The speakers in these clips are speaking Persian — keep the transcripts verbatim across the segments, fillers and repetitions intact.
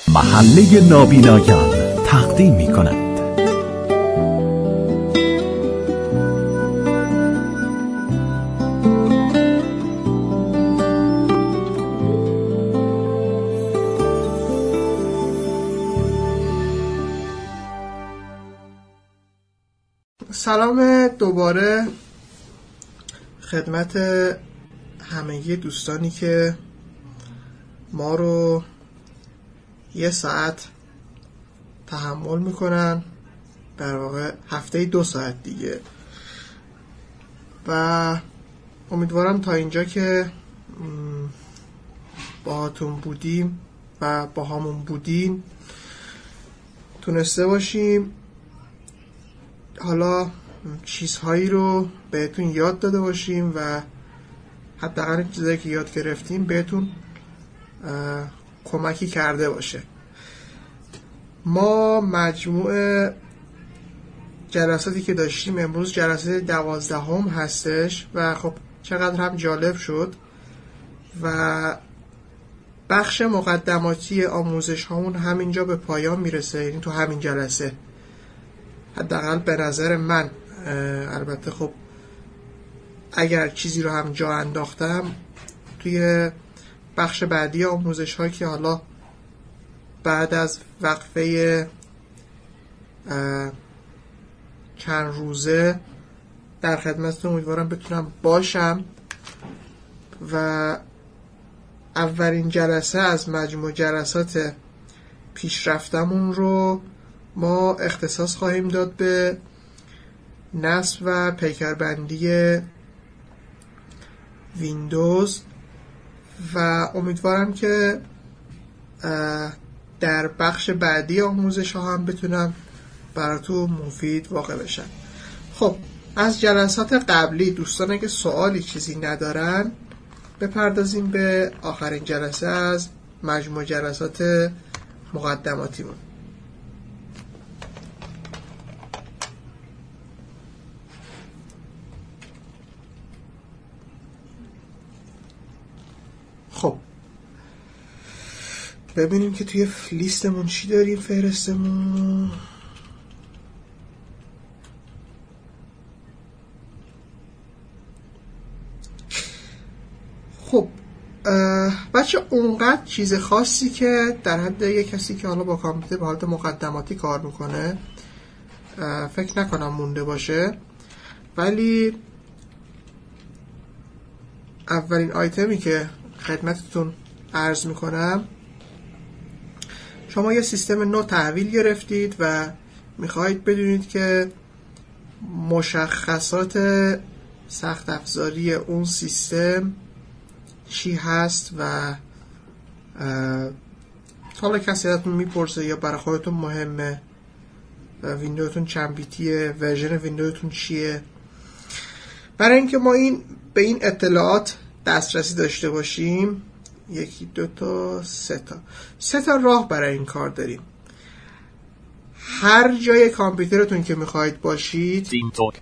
محله نابینایان تقدیم می کند. سلام دوباره خدمت همگی دوستانی که ما رو یه ساعت تحمل میکنن، در واقع هفته دو ساعت دیگه، و امیدوارم تا اینجا که باهاتون بودیم و با همون بودیم تونسته باشیم حالا چیزهایی رو بهتون یاد داده باشیم و حداقل چیزایی که یاد گرفتیم بهتون کمکی کرده باشه. ما مجموع جلساتی که داشتیم امروز جلسه دوازدهم هستش و خب چقدر هم جالب شد و بخش مقدماتی آموزش هامون همینجا به پایان میرسه، یعنی تو همین جلسه حداقل به نظر من. البته خب اگر چیزی رو هم جا انداختم توی بخش بعدی آموزش هایی که حالا بعد از وقفه چند روزه در خدمتتون امیدوارم بتونم باشم. و اولین جلسه از مجموع جلسات پیشرفتمون رو ما اختصاص خواهیم داد به نصب و پیکربندی ویندوز و امیدوارم که در بخش بعدی آموزش ها هم بتونم براتون مفید واقع بشن. خب از جلسات قبلی دوستان اگه سوالی چیزی ندارن بپردازیم به آخرین جلسه از مجموع جلسات مقدماتیمون. خب ببینیم که توی لیستمون چی داریم. فهرستمون خب بچه اونقدر چیز خاصی که در حد یک کسی که حالا با کامپیوتر به حالت مقدماتی کار میکنه فکر نکنم مونده باشه، ولی اولین آیتمی که خدمتتون عرض میکنم، شما یه سیستم نو تحویل گرفتید و میخواهید بدونید که مشخصات سخت افزاری اون سیستم چی هست و حالا کسی ازتون میپرسه یا برای خودتون مهمه ویندوتون چند بیتیه، ورژن ویندوتون چیه. برای اینکه ما این به این اطلاعات دسترسی داشته باشیم یکی دو تا سه تا سه تا راه برای این کار داریم. هر جای کامپیوترتون که میخواید باشید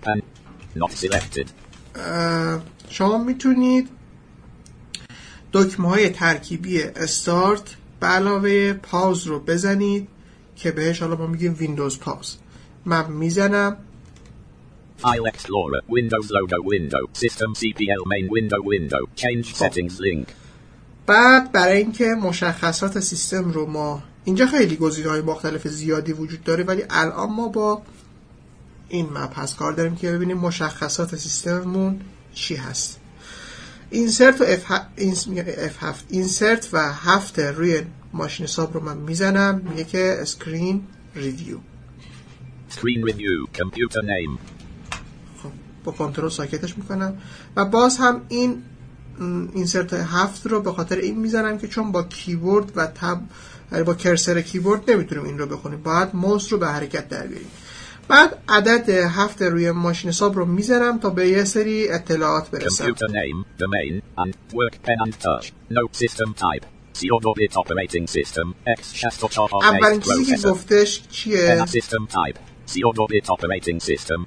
شما میتونید دکمه های ترکیبی استارت به علاوه پاوز رو بزنید که بهش حالا ما میگیم ویندوز پاوز. من میزنم File Explorer, Windows Logo Window, System سی پی ال Main Window Window, Change Settings Link. بعد برای اینکه مشخصات سیستم رو ما اینجا خیلی گزینه‌های مختلف زیادی وجود داره، ولی الان ما با این مپ هست کار داریم که ببینیم مشخصات سیستممون چی هست. اینسرت و اف هفت اینسرت و هفت روی ماشین حساب رو من میزنم، میگه که اسکرین ریویو Screen Review, Computer Name. خب با کنترل ساکتش میکنم و باز هم این اینسرت هفت رو به خاطر این میزنم که چون با کیبورد و تب با کرسر کیبورد نمیتونیم این رو بخونیم، باید موس رو به حرکت در بیاریم. بعد عدد هفت روی ماشین حساب رو میزنم تا به یه سری اطلاعات برسم. Computer Name, Domain, and Work Pen and Touch. No System Type. Theodorbit Operating System. X اولین چیزی که گفتش چیه؟ System Type. Theodorbit Operating System.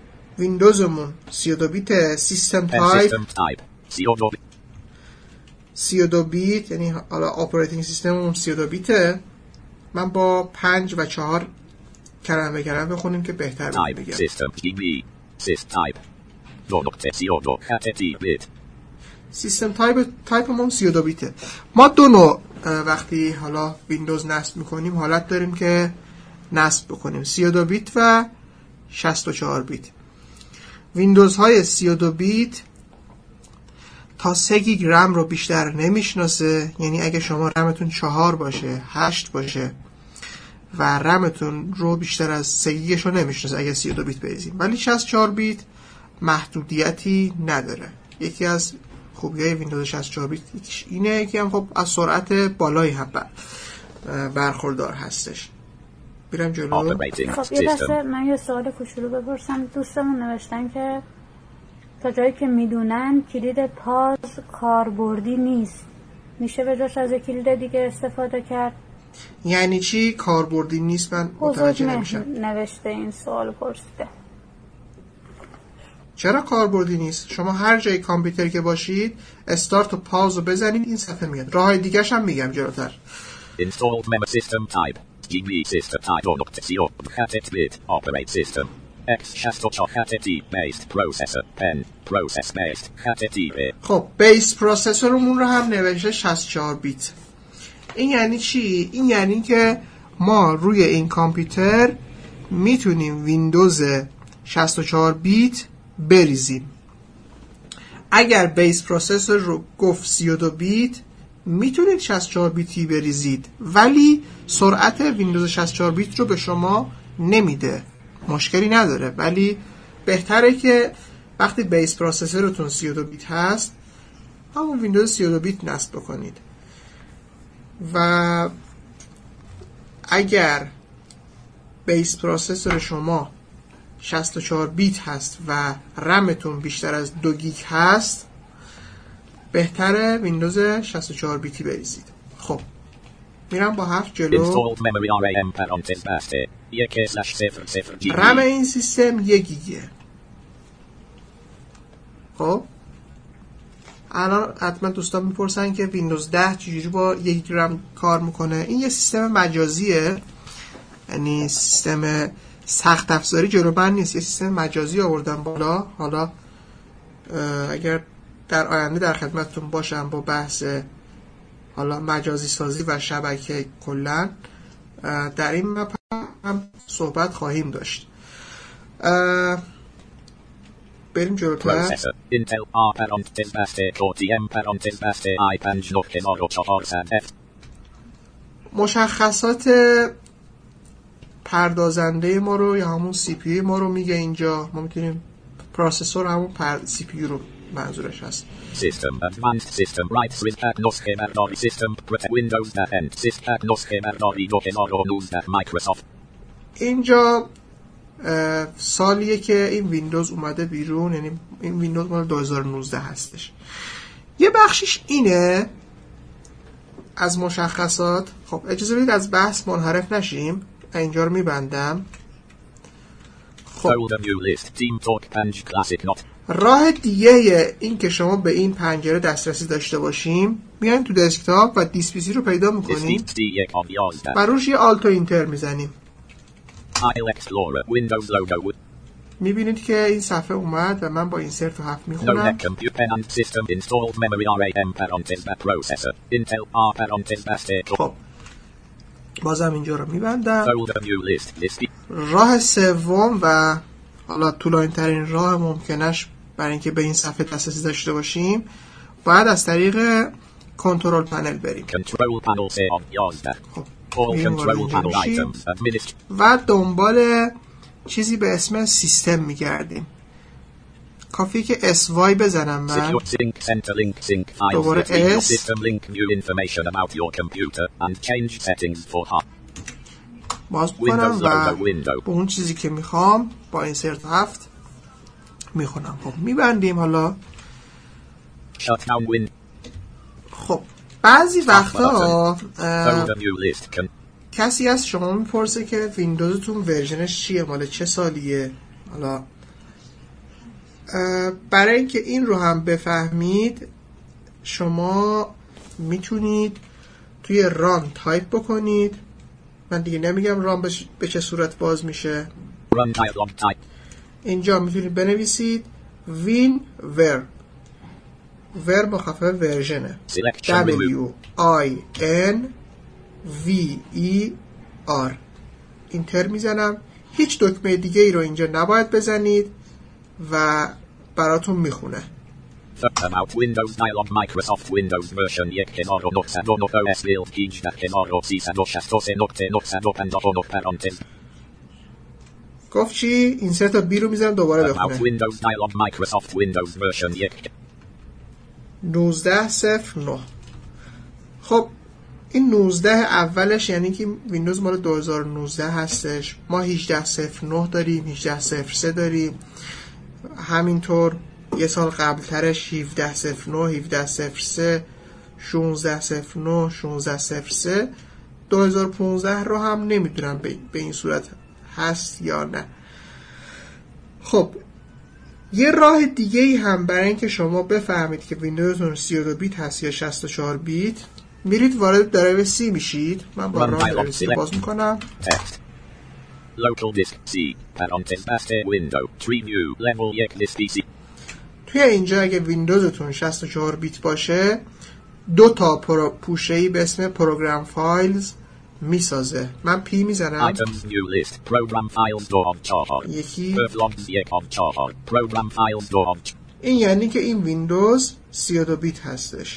ویندوزمون سی و دو بیت سیستم تایپ سی و دو بیت، یعنی حالا اپراتینگ سیستممون سی و دو بیته. من با پنج و چهار کلمه به کلمه بخونیم که بهتر بگم. سیستم جی بی سیست تایپ دو نقطه سی و دو کاتتی بیت. سیستم تایپ تایپمون سی و دو بیته. ما دو نوع وقتی حالا ویندوز نصب میکنیم حالت داریم که نصب بکنیم، سی و دو بیت و شصت و چهار بیت. ویندوز های سی و دو بیت تا سه گیگ رم رو بیشتر نمیشناسه، یعنی اگه شما رمتون چهار باشه، هشت باشه و رمتون رو بیشتر از سه گیگش رو نمیشناسه اگه سی و دو بیت بریزیم. ولی شصت و چهار بیت محدودیتی نداره. یکی از خوبیای ویندوز شصت و چهار بیت اینه که هم خب از سرعت بالایی هم برخوردار هستش. بیرم جلو. خب یه دسته من یه سوال کوچولو بپرسم. دوستمون نوشتن که تا جایی که میدونن کلید پاز کاربردی نیست، میشه به جاش از کلید دیگه استفاده کرد؟ یعنی چی کاربردی نیست؟ من متوجه نمیشم. نوشته این سوال پرسیده. چرا کاربردی نیست؟ شما هر جای کامپیوتر که باشید استارت و پاز رو بزنید این صفحه میاد. راههای دیگه‌ش هم میگم جلوتر. Installed memory system type جی بی system type دو نقطه سی و دو کاتت بیت operate system X شصت و چهار کاتتی based processor pen process based کاتتی بیت. خب بیس پروسسورمون رو هم نوشته شصت و چهار بیت. این یعنی چی؟ این یعنی که ما روی این کامپیوتر میتونیم ویندوز شصت و چهار بیت بریزیم. اگر بیس پروسسور رو گفت سی و دو بیت میتونید شصت و چهار بیتی بریزید، ولی سرعت ویندوز شصت و چهار بیت رو به شما نمیده. مشکلی نداره، ولی بهتره که وقتی بیس پروسسورتون سی و دو بیت هست همون ویندوز سی و دو بیت نصب بکنید. و اگر بیس پروسسور شما شصت و چهار بیت هست و رمتون بیشتر از دو گیگ هست بهتره ویندوز شصت و چهار بیتی بریزید. خب میرم با هفت جلو. رم این سیستم یک گیگه. خب الان حتما دوستان میپرسن که ویندوز ده چجوری با یک گیگ رم کار میکنه. این یه سیستم مجازیه، یعنی سیستم سخت افزاری جلو بند نیست، یه سیستم مجازی آوردن بالا. حالا اگر در آینده در خدمتتون باشم با بحث حالا مجازی سازی و شبکه کلا در این مپ هم صحبت خواهیم داشت. بریم جلوتر. مشخصات پردازنده ما رو یا همون سی پی یو ما رو میگه اینجا. ما میتونیم پروسسور همون پر... سی پی یو رو منظورش هست. System advanced system rights with at نسخه برداری system protect windows that end system at نسخه برداری دو هزار و نوزده Microsoft. اینجا سالیه که این ویندوز اومده بیرون، یعنی این ویندوز مال دو هزار و نوزده هستش. یه بخشش اینه از مشخصات. خب اجازه بدید از بحث منحرف نشیم، اینجا رو میبندم. خب راه دیگه این که شما به این پنجره دسترسی داشته باشیم، میایم تو دسکتاپ و دیسپیسی رو پیدا میکنیم و روش یه آلت و اینتر میزنیم. میبینید که این صفحه اومد و من با اینسرت و هفت میخونم. خب بازم اینجا رو میبندم. راه سوم و حالا طولانی ترین راه ممکنش برای اینکه به این صفحه دسترسی داشته باشیم باید از طریق کنترل پنل بریم. خب و دنبال چیزی به اسم سیستم میگردیم. کافیه که اس وای بزنم من، دوباره اس، باز بکنم و به اون چیزی که میخوام با اینسرت هفت میخونم. خب میبندیم. حالا خب بعضی وقتا کسی از شما میپرسه که ویندوزتون ورژنش چیه، مال چه سالیه. حالا برای اینکه این رو هم بفهمید شما میتونید توی ران تایپ بکنید. من دیگه نمیگم ران به چه صورت باز میشه. اینجا میتونید بنویسید وین ور، ور مخفف ورژنه، W I N V E R. اینتر میزنم. هیچ دکمه دیگه ای رو اینجا نباید بزنید و براتون میخونه. About Windows dialog Microsoft Windows version یک هزار و نهصد و نه اس بیلد هجده هزار و سیصد و شصت و سه نقطه نهصد و پنجاه و نه پرانتز. گفت چی؟ این سه تا بی رو میزنم دوباره بخونه. About Windows dialog Microsoft Windows version یک نوزده صفر نه. خب این نوزده اولش یعنی که ویندوز مال دو هزار و نوزده هستش. ما هجده صفر نه داریم، هجده صفر سه داریم، همینطور یه سال قبل ترش هفده صفر نه، هفده صفر سه، شانزده صفر نه، شانزده صفر سه. دو هزار و پانزده رو هم نمیدونم به این صورت هست یا نه. خب یه راه دیگه ای هم برای اینکه شما بفهمید که ویندوزتون سی و دو بیت هست یا شصت و چهار بیت، میرید وارد درایو سی میشید. من با راه درایو سی باز میکنم. Local disk C پرانتز بسته window tree view level یک list پی سی. توی اینجا اگه ویندوزتون شصت و چهار بیت باشه دو تا پوشه‌ای به اسم پروگرام فایلز میسازه. من پی میزنم. Items new list program files دو آن چهار. یکی Performance یک آن چهار. program files دو آن. این یعنی که این ویندوز سی و دو بیت هستش.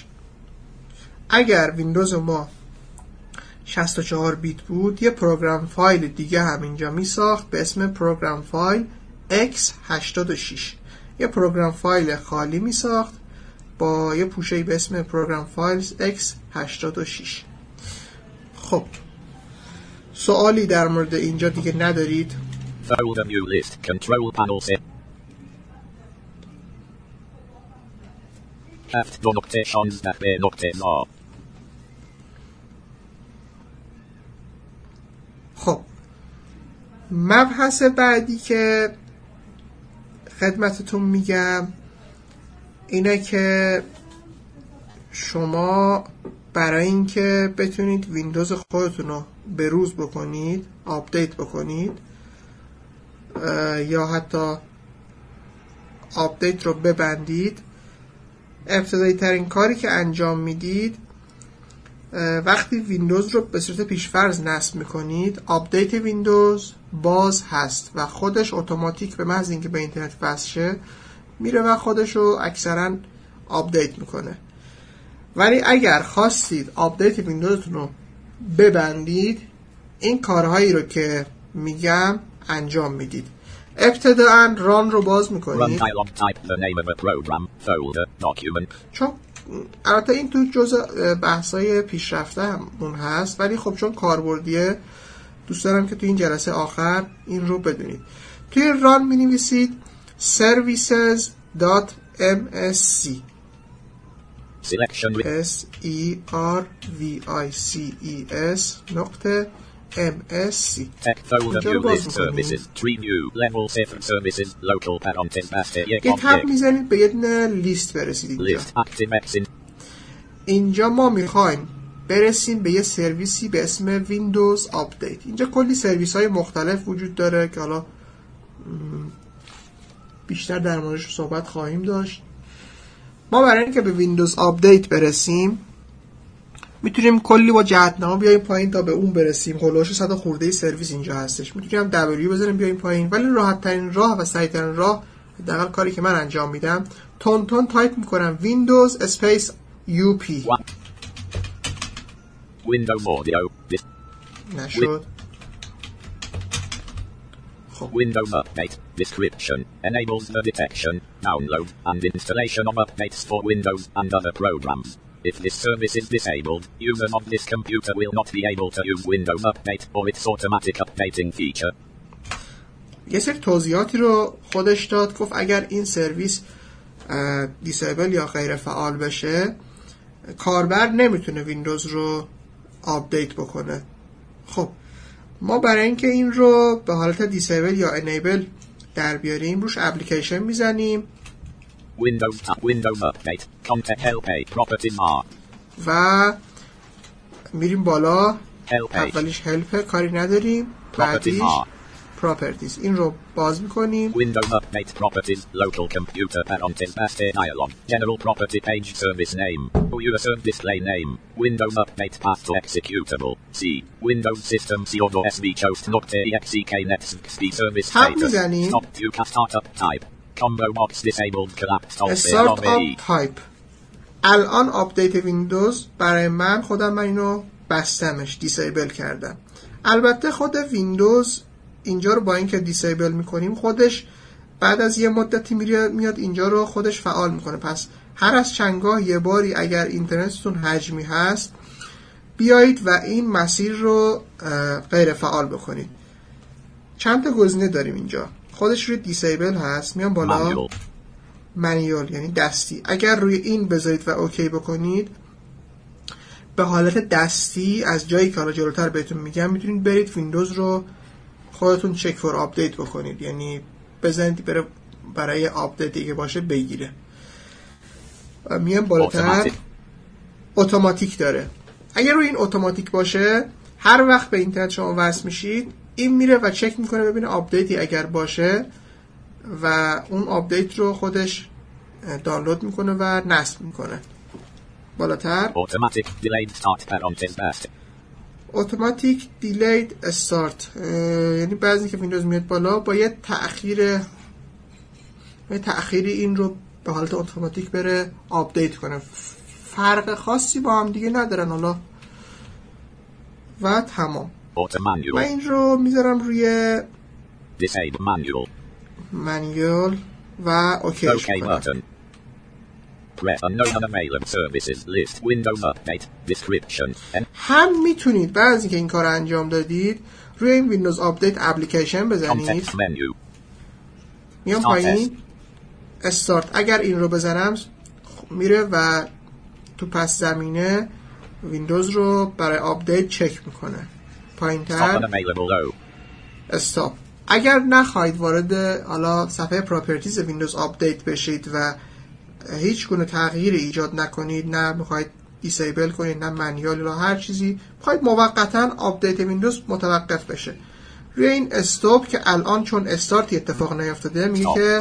اگر ویندوز ما شصت و چهار بیت بود یه پروگرام فایل دیگه هم اینجا میساخت به اسم پروگرام فایل ایکس هشتاد و شش. یه پروگرام فایل خالی میساخت با یه پوشه‌ای به اسم پروگرام فایلز ایکس هشتاد و شش. خب سوالی در مورد اینجا دیگه ندارید؟ Folder new list control panel set. هفت دو نقطه شانزده به نقطه نا. خب مبحث بعدی که خدمتتون میگم اینه که شما برای اینکه بتونید ویندوز خودتون رو بروز بکنید، آپدیت بکنید یا حتی آپدیت رو ببندید، ابتدایی ترین کاری که انجام میدید وقتی ویندوز رو به صورت پیشفرض نصب میکنید، آپدیت ویندوز باز هست و خودش اتوماتیک به محض اینکه به اینترنت وصل شه میره و خودش رو اکثرا آپدیت میکنه. ولی اگر خواستید آپدیت ویندوزتون رو ببندید این کارهایی رو که میگم انجام میدید. ابتداً ران رو باز میکنید. چون البته این تو جزء بحثای پیشرفته همون هست ولی خب چون کاربردیه دوست دارم که تو این جلسه آخر این رو بدونید. توی ران می نویسید services dot m s c s e r v i c e s نقطه m s c. یه تب میزنید به یه دونه لیست برسید. اینجا اینجا ما میخوایم برسیم به یه سرویسی به اسم ویندوز آپدیت. اینجا کلی سرویس های مختلف وجود داره که حالا بیشتر در موردش صحبت خواهیم داشت. ما برای اینکه به ویندوز آپدیت برسیم میتونیم کلی با جهتنامه بیایم پایین تا به اون برسیم. هولوش صد خورده سرویس اینجا هستش. میتونیم دبلیو بزنیم بیایم پایین، ولی راحت ترین راه و سریع ترین راه، حداقل کاری که من انجام میدم، تون تون تایپ میکنم ویندوز اسپیس یو پی. Windows audio نشد. خب Windows update description enables the detection, download and installation of updates for Windows and other programs. If this service is disabled, users of this computer will not be able to use Windows Update or its automatic updating feature. یه سری توضیحاتی رو خودش داد. گفت اگر این سرویس دیسیبل یا غیر فعال بشه کاربر نمیتونه ویندوز رو آپدیت بکنه. خب ما برای اینکه این رو به حالت دیسیبل یا انیبل در بیاریم روش اپلیکیشن میزنیم. Windows Windows Update Content Help Property Mark. و میریم بالا. Help page. اولیش هلپ، کاری نداریم. بعدیش properties. این رو باز میکنیم. Windows update properties, local computer parentheses past dialog, general property page service name, user display name, Windows update path to executable, C, Windows system C or S V chost nokte exk netxp service status, stop to startup type, combo box disabled collapsed off startup type. الان آپدیت ویندوز برای من خودم من اینو بستمش، دیسیبل کردم. البته خود ویندوز اینجا رو با اینکه دیسیبل میکنیم خودش بعد از یه مدتی میاد اینجا رو خودش فعال میکنه. پس هر از چندگاه یه باری اگر اینترنتتون حجمی هست بیایید و این مسیر رو غیر فعال بکنید. چند تا گزینه داریم اینجا. خودش روی دیسیبل هست، میام بالا منیول یعنی دستی. اگر روی این بذارید و اوکی بکنید به حالت دستی از جایی که حالا جلوتر بهتون میگم میتونید برید ویندوز رو خودتون چک فور آپدیت بکنید، یعنی بزنید بره برای آپدیت دیگه باشه بگیره. میام بالاتر اتوماتیک داره. اگر روی این اتوماتیک باشه هر وقت به اینترنت شما وصل میشید این میره و چک میکنه ببینه آپدیتی اگر باشه و اون آپدیت رو خودش دانلود میکنه و نصب میکنه. بالاتر automatic delayed start parentheses اتوماتیک دیلید استارت، یعنی بعضی که ویندوز میاد بالا با یه تأخیر یه تأخیری این رو به حالت اتوماتیک بره آپدیت کنه. فرق خاصی با هم دیگه ندارن حالا و تمام. من این رو میذارم روی disable manual مانیول و اوکی okay button. Press unknown unavailable services list Windows update description. هم میتونید بعد از اینکه این کار انجام دادید روی این ویندوز آپدیت اپلیکیشن بزنید. میام پایین استارت. اگر این رو بزنم میره و تو پس زمینه ویندوز رو برای آپدیت چک میکنه. پایینتر استاپ. اگر نخواهید وارد حالا صفحه پراپرتیز ویندوز آپدیت بشید و هیچ گونه تغییری ایجاد نکنید، نه میخواید دیسیبل کنید نه منیال یا هر چیزی، میخواید موقتا آپدیت ویندوز متوقف بشه، روی این استاپ که الان چون استارتی اتفاق نیفتاده میگه که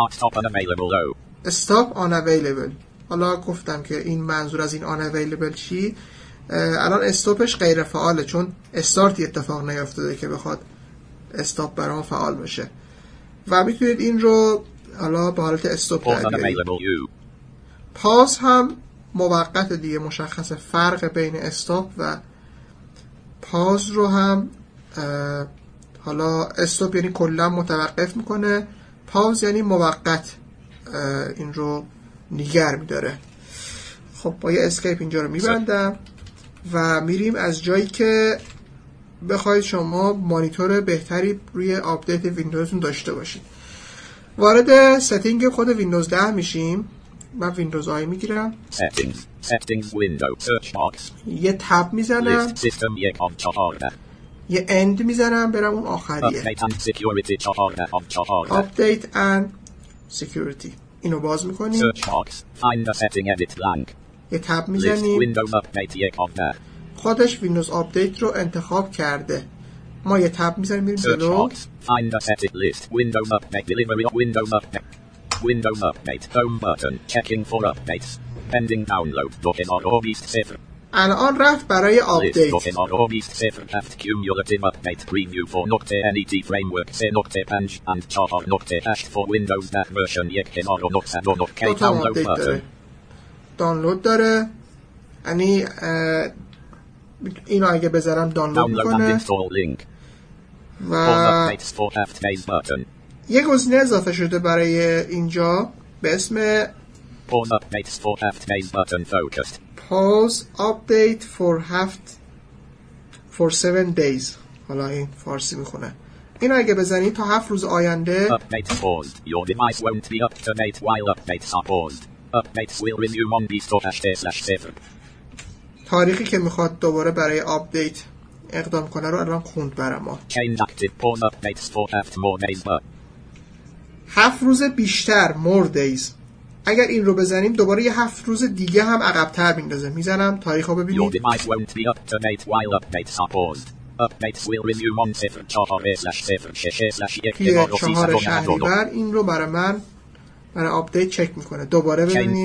استاپ آن اویلیبل. حالا گفتم که این منظور از این آن اویلیبل چی. الان استاپش غیر فعاله چون استارتی اتفاق نیفتاده که بخواد استاپ برام فعال بشه و میتونید این رو حالا به حالت استاپ درگیرید. پاز هم موقت دیگه، مشخص فرق بین استاپ و پاز رو هم حالا استاپ یعنی کلا متوقف میکنه، پاز یعنی موقت این رو نگه میداره. خب با یه اسکیپ اینجا رو میبندم و میریم از جایی که بخواید شما مانیتور بهتری روی آپدیت ویندوزتون داشته باشید. وارد ستینگ خود ویندوز ده میشیم. من ویندوز آی میگیرم، settings settings window search box یه تب میزنم، list system یک of چهارده، یه اند میزنم برم اون آخریه update and security چهارده of چهارده، update and security. اینو باز میکنیم، search box find a setting edit blank، یه تب list میزنیم، windows update یک of ده، خودش ویندوز آپدیت رو انتخاب کرده. ما یه تب میزنیم میریم search جلو، box find a setting list windows update delivery of windows update Windows update home button checking for updates pending download document or beast صفر. الان رفت برای آپدیت. list document or beast صفر left cumulative update preview for نقطه net framework سه نقطه پنج and چهار نقطه هشت for Windows ده version یک هزار و نهصد و نه. download button دانلود داره، یعنی اینو اگه بذارم دانلود میکنه و یه گزینه اضافه شده برای اینجا به اسم Pause updates for half days button focused. Pause update for half for seven days. حالا این فارسی میخونه. اینو اگه بزنید تا هفت روز آینده Updates paused. Your device won't be up to date while updates are paused. Updates will resume on بیست و هشت slash صفر. تاریخی که میخواد دوباره برای آپدیت اقدام کنه رو الان خوند برام ما. Change active pause updates for half more days but هفت روز بیشتر more days. اگر این رو بزنیم دوباره یه هفت روز دیگه هم عقب‌تر میندازه. میزنم تاریخ رو Your ببینید. device won't be up to date while updates are paused. Updates will resume on صفر چهار slash صفر شش slash یک توی چهار شهریور این رو برای من برای آپدیت چک میکنه. دوباره ببینید.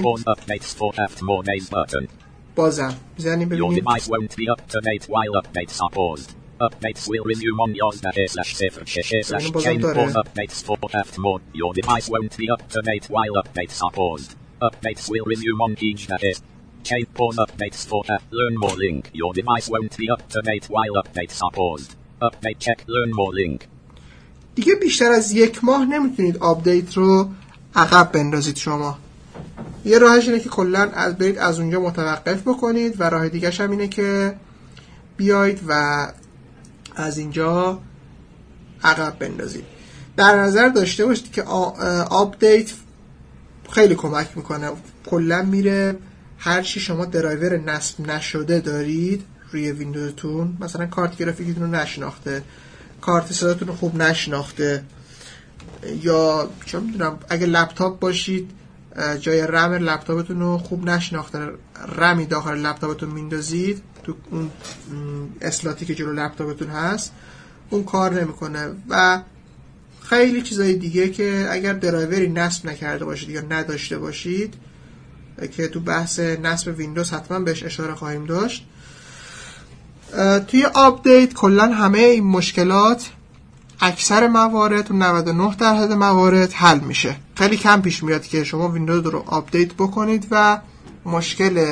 بازم میزنیم ببینید. Your device won't be up to date while updates are paused. Updates will resume on yours slash صفر شش slash chain pause updates for left mode. Your device won't be up to date while updates are paused. Updates will resume on each dash. Chain pause updates for app. Learn more link. Your device won't be up to date while updates are paused. Update check. Learn more link. دیگه بیشتر از یک ماه نمیتونید آپدیت رو عقب بندازید. شما یه راهش اینه که کلا از برید از اونجا متوقف بکنید و راه دیگه‌ش هم اینه که بیاید و از اینجا عقب بندازید. در نظر داشته باشید که آپدیت خیلی کمک میکنه. کلا میره هر چی شما درایور نصب نشده دارید روی ویندوزتون، مثلا کارت گرافیکتون رو نشناخته، کارت صداتون رو خوب نشناخته، یا چه میدونم اگه لپتاپ باشید جای رم لپتاپتون رو خوب نشناخته، رمی داخل لپتاپتون میندازید تو اون اسلاتی که جلو لپتاپتون هست، اون کار نمیکنه. و خیلی چیزای دیگه که اگر درایوری نصب نکرده باشید یا نداشته باشید که تو بحث نصب ویندوز حتما بهش اشاره خواهیم داشت، توی آپدیت کلا همه این مشکلات اکثر موارد و نود و نه درصد موارد حل میشه. خیلی کم پیش میاد که شما ویندوز رو آپدیت بکنید و مشکل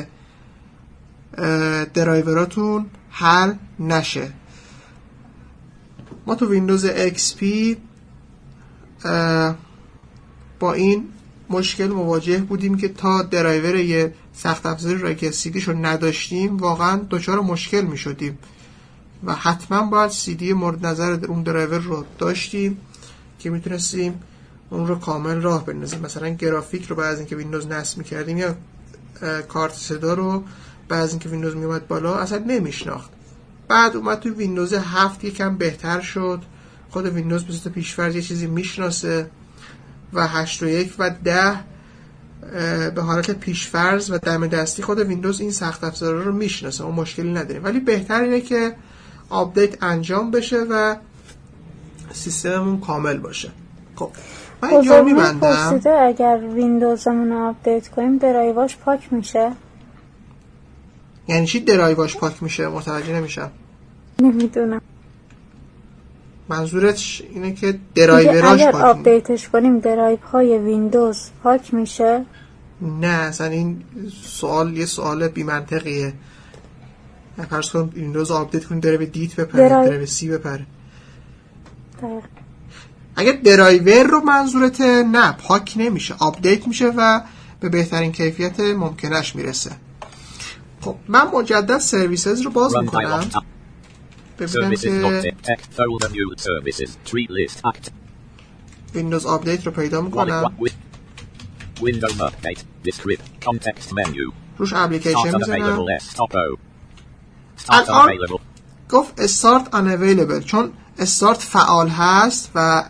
درایوراتون حل نشه. ما تو ویندوز ایکس پی با این مشکل مواجه بودیم که تا درایور یه سخت افزاری رو که سیدیش رو نداشتیم واقعا دچار مشکل می شدیم و حتما باید سیدی مورد نظر اون درایور رو داشتیم که میتونستیم اون رو کامل راه بندازیم. مثلا گرافیک رو بعد از اینکه ویندوز نصب می‌کردیم یا کارت صدا رو بعد از اینکه ویندوز میومد بالا اصلا نمیشناخت. بعد اومد تو ویندوز هفت یکم بهتر شد، خود ویندوز به صورت پیش‌فرض یه چیزی میشناسه و هشت و یک و ده به حالت پیش‌فرض و دم دستی خود ویندوز این سخت افزارا رو میشناسه، اون مشکلی نداریم. ولی بهتر اینه که آپدیت انجام بشه و سیستممون کامل باشه. خب من اینجا میبندم. اگر ویندوزمون رو آپدیت کنیم درایواش پاک میشه؟ یعنی چی درایواش پاک میشه؟ متوجه نمیشم. نمیدونم. منظورت اینه که درایوراش اگر پاک آپدیتش کنیم درایو های ویندوز پاک میشه؟ نه اصلا این سوال یه سوال بی منطقیه. فرض کن ویندوز آپدیت کنیم درایو دیت بپره، درایو سی بپره. دقیق. اگه درایور رو منظورته نه پاک نمیشه، آپدیت میشه و به بهترین کیفیت ممکنش میرسه. خب من مجدد سرویسز رو باز میکنم ببینم که ویندوز آپدیت رو پیدا میکنم، روش اپلیکیشن میزنم. الان گفت استارت unavailable چون استارت فعال هست و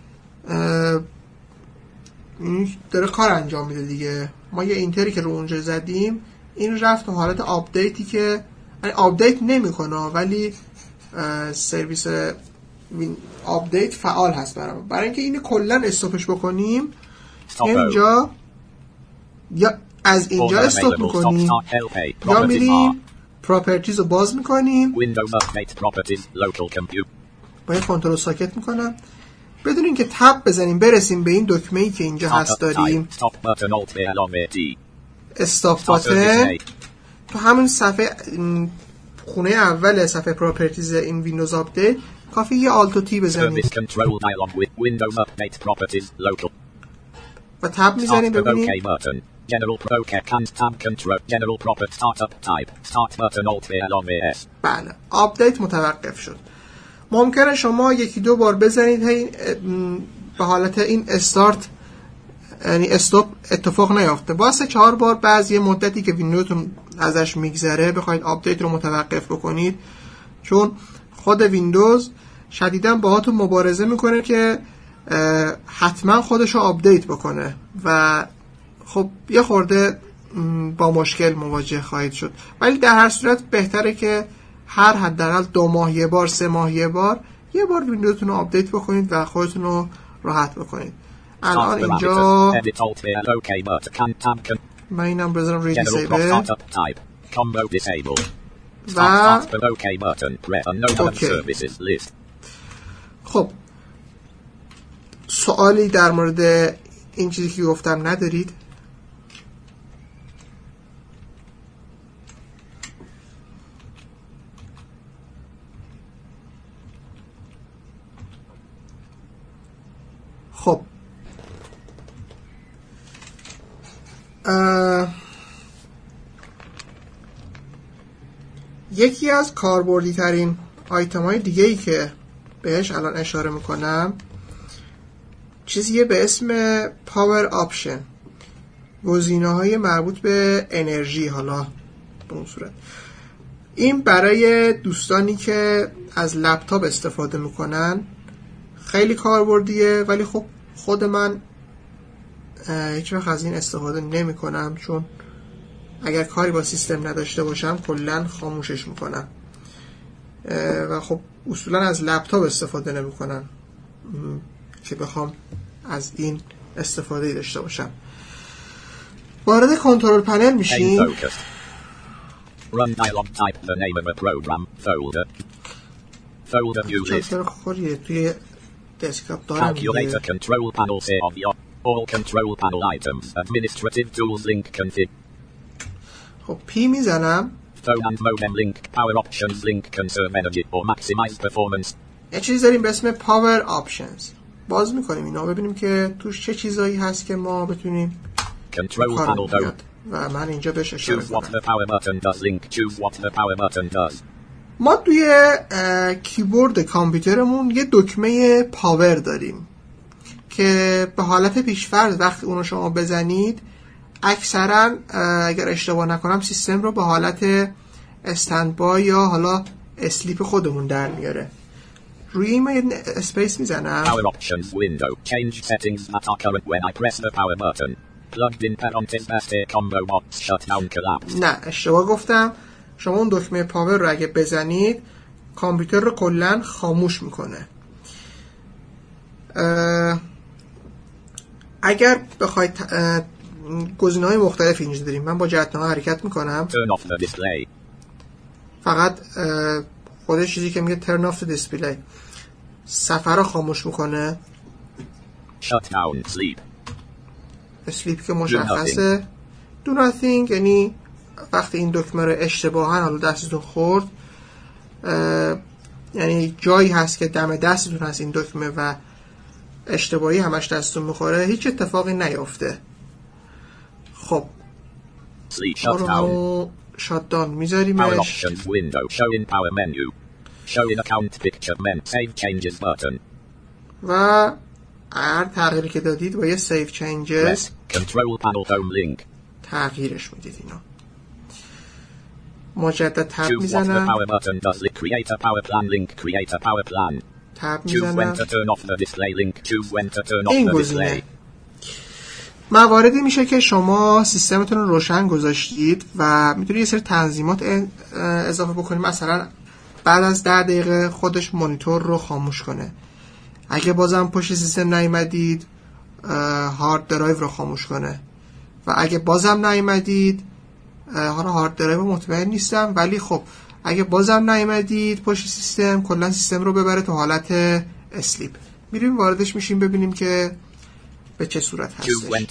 داره کار انجام میده دیگه. ما یه اینتری که رو اونجا زدیم این رفت و حالت آپدیتی که یعنی آپدیت نمیکنه ولی سرویس آپدیت فعال هست برام. برای اینکه اینو کلا استاپش بکنیم اینجا یا از اینجا استاپ میکنیم یا میریم پراپرتیز رو باز میکنیم باید کنترل ساکت میکنم بدون اینکه تب بزنیم برسیم به این دکمه‌ای که اینجا هست داریم استاپ باتن. تو همون صفحه خونه اول صفحه پراپرتیز این ویندوز آپدیت کافی یه آلت و تی بزنیم و تب میزنیم ببینیم General Pro Can't Tab Control General Property Startup Type Start Button Alt L S. بله آپدیت متوقف شد. ممکنه شما یکی دو بار بزنید این به حالت این استارت یعنی استاپ اتفاق نیافته. با سه چهار بار بعضی مدتی که ویندوزتون ازش میگذره بخواید آپدیت رو متوقف بکنید چون خود ویندوز شدیداً باهاتون مبارزه میکنه که حتما خودش رو آپدیت بکنه و خب یه خورده با مشکل مواجه خواهید شد، ولی در هر صورت بهتره که هر حداقل دو ماه یه بار، سه ماه یه بار یه بار ویندوزتون رو آپدیت بکنید و خودتون رو راحت بکنید. الان اینجا من اینم بذارم روی دیسیبل و اوکی. خب سوالی در مورد این چیزی که گفتم ندارید؟ خب یکی از کاربردی ترین آیتم های دیگه ای که بهش الان اشاره میکنم چیزیه به اسم پاور آپشن، گزینه های مربوط به انرژی. حالا به اون صورت این برای دوستانی که از لپتاپ استفاده میکنن خیلی کاربردیه، ولی خب خود من هیچ وقت از این استفاده نمی کنم، چون اگر کاری با سیستم نداشته باشم کلا خاموشش میکنم و خب اصولا از لپتاپ استفاده نمی کنم که بخوام از این استفاده داشته باشم. وارد کنترل پنل میشیم. Run dialog type the name of a program folder. Folder view list. خوریه توی دسکتاپ دارم. Calculator control panel say of the all control panel items. Administrative tools link config. خب پی میزنم. Phone and modem link. Power options link conserve energy or maximize performance. یه چیز داریم به اسم power options. باز میکنیم اینا ببینیم که توش چه چیزایی هست که ما بتونیم control panel go. و من اینجا بهش اشاره Choose what the power button does link. Choose what the power button does. ما توی کیبورد کامپیوترمون یه دکمه پاور داریم که به حالت پیشفرض وقتی اونو شما بزنید اکثرا اگر اشتباه نکنم سیستم رو به حالت استندبای یا حالا اسلیپ خودمون در میاره. روی این من یه اسپیس میزنم. Power options window. Change settings that are current when I press the power button. Plugged in parentheses basta combo box shutdown collapse. نه اشتباه گفتم. شما اون دکمه پاور رو اگه بزنید کامپیوتر رو کلا خاموش میکنه. اگر بخواید گزینه‌های مختلف اینجا داریم. من با جهت‌نما حرکت میکنم. Turn off the display. فقط خودش چیزی که میگه turn off the display صفحه رو خاموش میکنه. Shut down sleep. اسلیپ که مشخصه. do nothing یعنی وقتی این دکمه رو اشتباهاً حالا دستتون خورد، یعنی جایی هست که دم دستتون هست این دکمه و اشتباهی همش دستتون میخوره، هیچ اتفاقی نیفته. خب رو شات داون میذاریمش. و هر تغییری که دادید با یه سیو چینجز تغییرش میدید. اینا مجدد تب میزنم. تب میزنم. این گزینه مواردی میشه که شما سیستمتون رو روشن گذاشتید و میتونید یه سری تنظیمات اضافه بکنید. مثلا بعد از ده دقیقه خودش مانیتور رو خاموش کنه. اگه بازم پشت سیستم نیومدید هارد درایو رو خاموش کنه. و اگه بازم نیومدید، حالا هارد درایو مطمئن نیستم ولی خب اگه بازم نیومدید پشت سیستم کلا سیستم رو ببره تو حالت اسلیپ. میریم واردش میشیم ببینیم که به چه صورت هستش.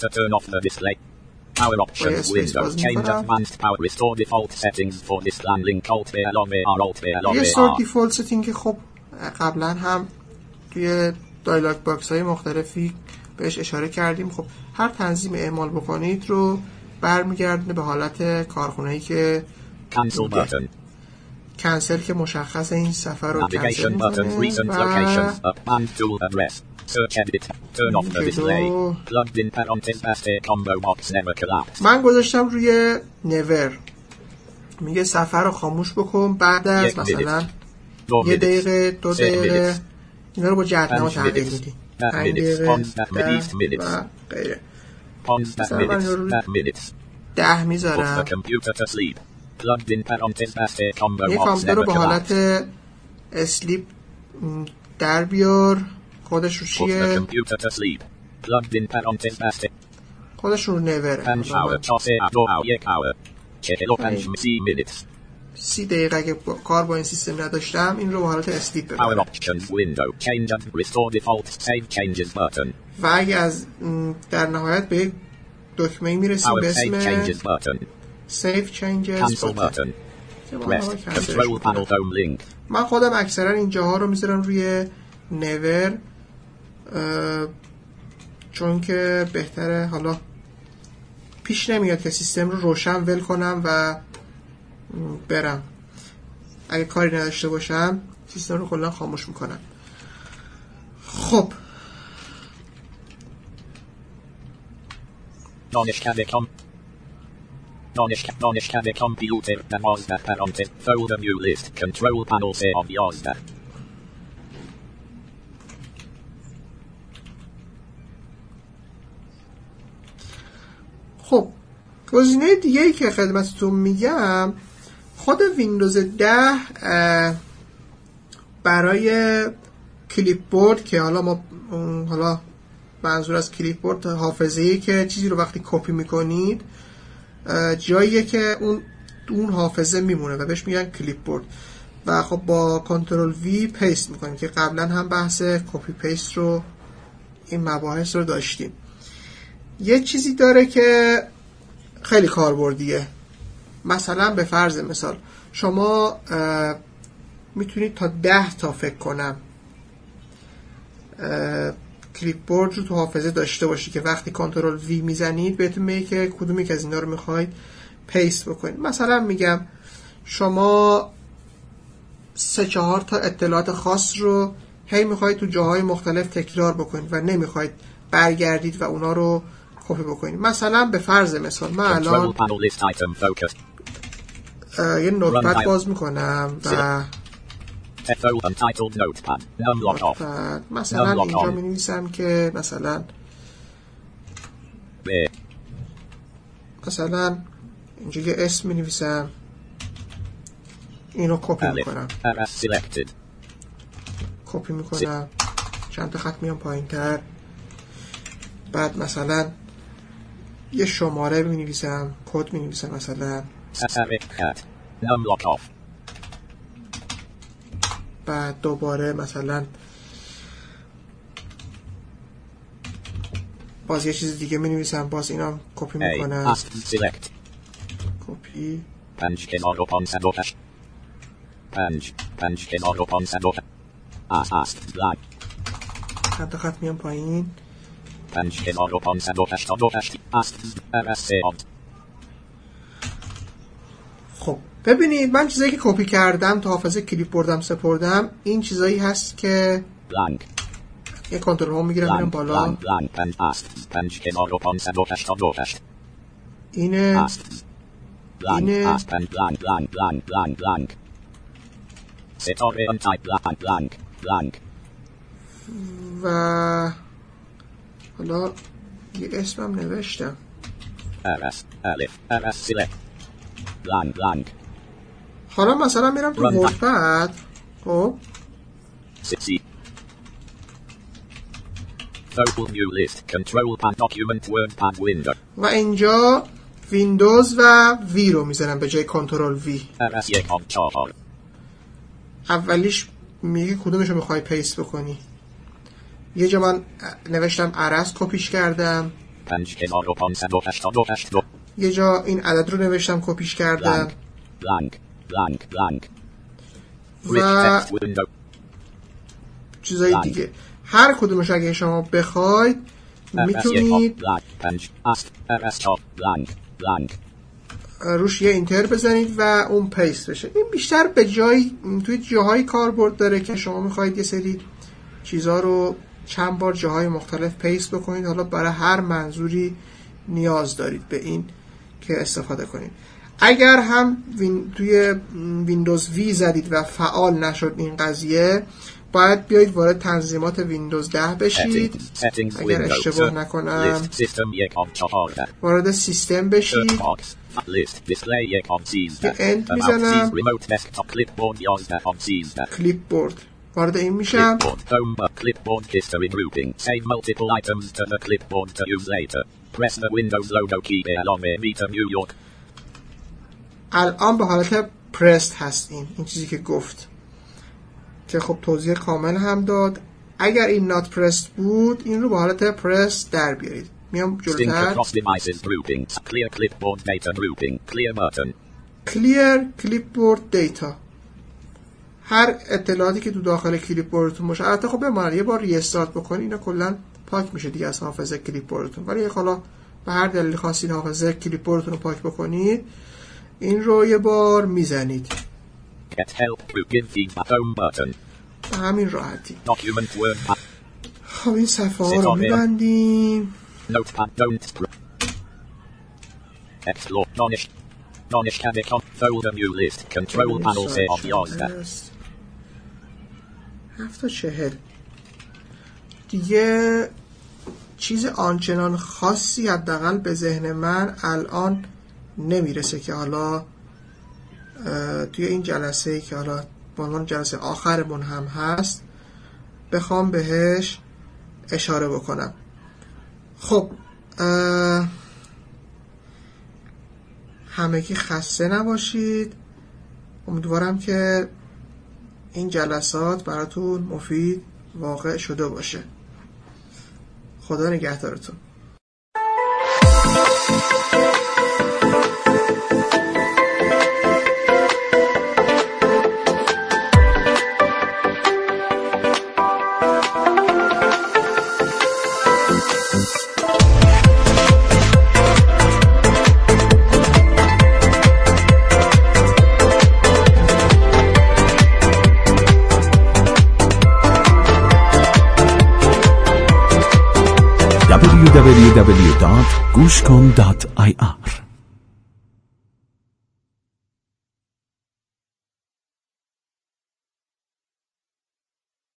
Power options window. Change advanced power. Restore default settings for this LAN link. Alt V L O V R Alt V L O V R. Restore default setting خب قبلا هم توی دایلوگ باکس های مختلفی بهش اشاره کردیم. خب هر تنظیم اعمال بکنید رو برمیگردونه به حالت کارخونه‌ای که cancel button. کنسل که مشخص این سفر رو کنسل navigation button. Recent locations. Up and tool address. Search edit. Turn off the display. Plugged in parentheses past combo box never collapse. من گذاشتم روی never. میگه سفر رو خاموش بکن بعد از مثلا یه دقیقه دو دقیقه اینا رو با جهت‌نما تغییر میدی. پنج دقیقه و غیره. Pause that minutes. That minutes. ده Put the میذارم. computer to sleep. Plugged in parentheses past a combo یه box کامپیوتر رو never به collapsed. حالت اسلیپ در بیار. خودش رو Put the چیه؟ computer to sleep. Plugged in parentheses past a خودش رو نوره. pan shower toss a do out یک hour. Check it up and Okay. see minutes. سی دقیقه اگه با- کار با این سیستم نداشتم این رو به حالت اسلیپ Power ببرم. options window. Change and restore default save changes button. و اگه از م، در نهایت به یک دکمه میرسیم Power به save اسم changes button. Save Changes Cancel button. که با من Rest. کنسلش Control می‌کنم. panel home link. من خودم اکثرا اینجاها رو میذارم روی نور اه، چون که بهتره. حالا پیش نمیاد که سیستم رو روشن ول کنم و م، برم. اگه کاری نداشته باشم سیستم رو کلا خاموش میکنم. خب دانشکده کام دانشکده دانشکده کامپیوتر دوازده پرانتز folder new list control panel سه آب یازده. خب گزینه دیگه ای که خدمتتون میگم خود ویندوز ده اه، برای کلیپ بورد که حالا ما ام، حالا منظور از کلیپ بورد حافظه‌ای که چیزی رو وقتی کپی میکنید اه، جاییه که اون اون حافظه میمونه و بهش میگن کلیپ بورد و خب با کنترل وی پیست میکنیم که قبلا هم بحث کپی پیست رو این مباحث رو داشتیم. یه چیزی داره که خیلی کاربردیه. مثلا به فرض مثال شما میتونید تا ده تا فکر کنم کلیپ بورد رو تو حافظه داشته باشی که وقتی کنترل وی میزنید بهتون میگه که کدومی که از اینا رو میخواید پیست بکنید. مثلا میگم شما سه چهار تا اطلاعات خاص رو هی میخواید تو جاهای مختلف تکرار بکنید و نمیخواید برگردید و اونا رو کپی بکنید. مثلا به فرض مثال من الان Control panel list item focus. اه، یه نوتپد باز میکنم و Folder untitled notepad. Num lock off. بعد مثلا Num lock اینجا on. می نویسم که مثلا B. مثلا اینجا یه اسم می نویسم اینو کپی Alif. میکنم Rs selected. کپی میکنم چند تا خط میام پایین تر. بعد مثلا یه شماره می نویسم کد می نویسم مثلا Sasavik cat. Num lock off. بعد دوباره مثلا باز یه چیز دیگه می نویسم باز اینم کپی A. میکنم Ast select. کپی Panch kenor upon sadokash. Panch. Panch kenor upon sadokash. Ast ast blank. چند تا خط میام پایین. Panch kenor upon sadokash sadokash. Ast. Rs seod. خب ببینید من چیزایی که کپی کردم تو حافظه کلیپ بردم سپردم این چیزایی هست که Blank. یه کنترل هوم میگیرم میرم Blank. بالا. Blank. Blank. Panch ast. Panch kenor upon sadokash sadokash. اینه Ast. Blank. اینه Ast. Panch blank. Blank. Blank. Blank. Blank. Setore untype blank. Blank. Blank. و حالا یه اسمم نوشتم Rs. Alif. Rs select. Blank. Blank. حالا مثلا میرم تو Run نوتپد. خب Sixty. Focal new list. Control pan document word pad window. و اینجا ویندوز و وی رو میزنم به جای کنترل وی. Rs یک آن چهار. اولیش میگه کدومش رو میخوای پیست بکنی. یه جا من نوشتم عرض کپیش کردم. پنج کنار و پانصد و هشتاد و هشت دو. یه جا این عدد رو نوشتم کپیش کردم. بلانک بلانک بلانک و چیزای دیگه هر کدومش اگه شما بخواید میتونید روش یه اینتر بزنید و اون پیست بشه. این بیشتر به جای توی جاهای کاربرد داره که شما میخواید یه سری چیزها رو چند بار جاهای مختلف پیست بکنید. حالا برای هر منظوری نیاز دارید به این که استفاده کنید. اگر هم وین توی ویندوز وی زدید و فعال نشد این قضیه، باید بیایید وارد تنظیمات ویندوز ده بشید. Settings. Settings اگر window. اشتباه Search. نکنم List system یک آن چهارده. وارد سیستم بشید. Search box. List display یک آن سیزده. که end About میزنم. seize remote desktop clipboard یازده آن سیزده. کلیپ بورد وارد این میشم. Clipboard. Home bar. Clipboard history grouping. Save multiple items to the clipboard to use later. Press the Windows logo key along a meter New York. الان به حالت پرست هست این این چیزی که گفت که خب توضیح کامل هم داد. اگر این نات پرست بود این رو به حالت پرست در بیارید. میام Sync جلوتر. across devices grouping. Clear clipboard data grouping. Clear button. کلیر کلیپ بورد دیتا. هر اطلاعاتی که تو داخل کلیپ بوردتون باشه البته خب بماند یه بار ریستارت بکنید اینا کلا پاک میشه دیگه از حافظه کلیپ بوردتون، ولی حالا به هر دلیل خواستید حافظه کلیپ بوردتون رو پاک بکنید این رو یه بار میزنید. Get help to give feedback home button. به همین راحتی. Document word. خب این صفحه ها رو میبندیم. Notepad don't. Explore. Nonish. Nonish can become. Folder new list. Control panel say of یازده. هفت چهل. دیگه چیز آنچنان خاصی حداقل به ذهن من الان نمیرسه که حالا توی این جلسه ای که حالا به عنوان جلسه آخرمون هم هست بخوام بهش اشاره بکنم. خب همگی خسته نباشید. امیدوارم که این جلسات براتون مفید واقع شده باشه. خدا نگهدارتون. دبلیو دبلیو دبلیو دات گوش کن دات آی آر